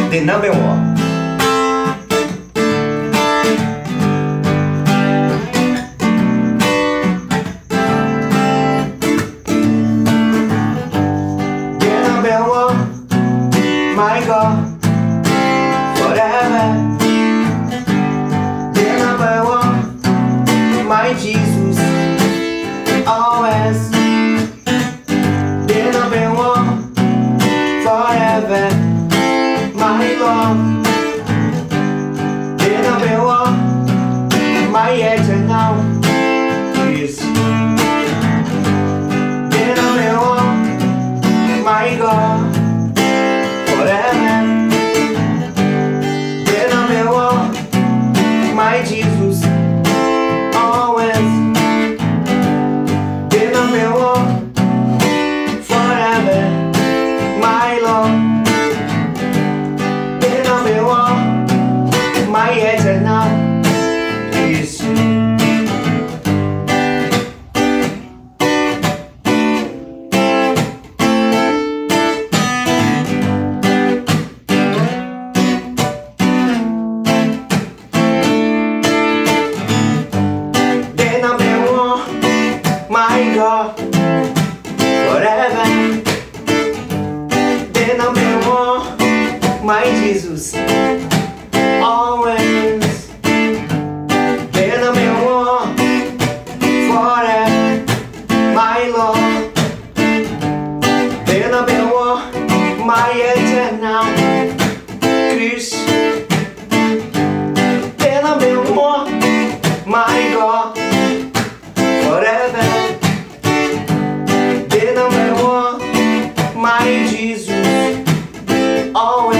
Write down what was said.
the number one. The number one, my God, forever. The number one, my Jesus, always. The number one, forever, my Lord. The number one, my eternal peace. The number one, my God, forever. The number one, my Jesus, always. The number one, forever, my Lord. The number one, my eternal peace. The number one, my God, forever. The number one, my Jesus, always. The number one, forever, my Lord. The number one, my eternal Christ. The number one, my God, forever. The number one, my Jesus, always.